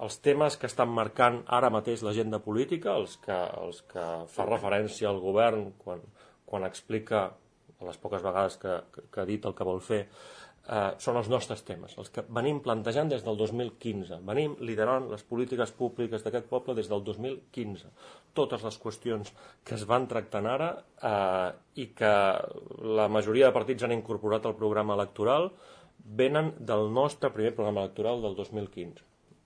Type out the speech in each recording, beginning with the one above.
els temes que estan marcant ara mateix l'agenda política, els que fa referència al govern quan explica, les poques vegades que ha dit el que vol fer, són els nostres temes, els que venim plantejant des del 2015. Venim liderant les polítiques públiques d'aquest poble des del 2015. Totes les qüestions que es van tractant ara i que la majoria de partits han incorporat al programa electoral venen del nostre primer programa electoral del 2015.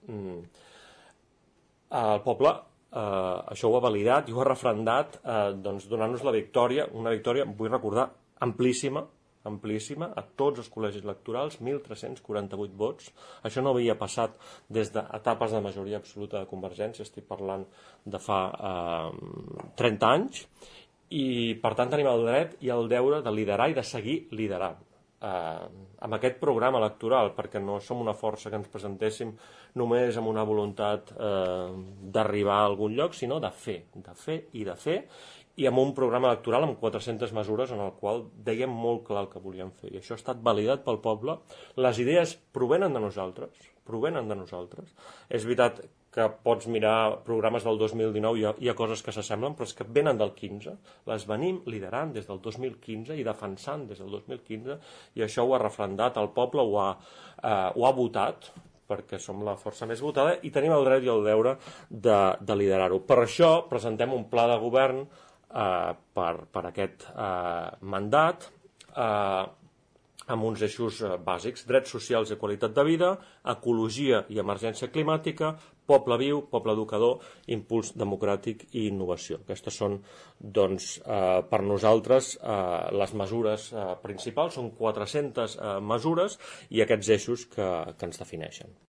El poble això ho ha validat i ho ha refrendat donant-nos la victòria, una victòria, vull recordar, amplíssima a tots els col·legis electorals, 1.348 vots. Això no havia passat des d'etapes de majoria absoluta de Convergència, estic parlant de fa 30 anys, i per tant tenim el dret i el deure de liderar i de seguir liderant amb aquest programa electoral, perquè no som una força que ens presentéssim només amb una voluntat d'arribar a algun lloc, sinó de fer, i amb un programa electoral amb 400 mesures en el qual dèiem molt clar el que volíem fer, i això ha estat validat pel poble. Les idees provenen de nosaltres. És veritat que pots mirar programes del 2019 i hi ha coses que s'assemblen, però és que venen del 15, les venim liderant des del 2015 i defensant des del 2015, i això ho ha refrendat, el poble ho ha votat, perquè som la força més votada i tenim el dret i el deure de liderar-ho. Per això presentem un pla de govern per aquest mandat amb uns eixos bàsics: drets socials i qualitat de vida, ecologia i emergència climàtica, poble viu, poble educador, impuls democràtic i innovació. Aquestes són, doncs, per nosaltres les mesures principals. Són 400 mesures i aquests eixos que ens defineixen.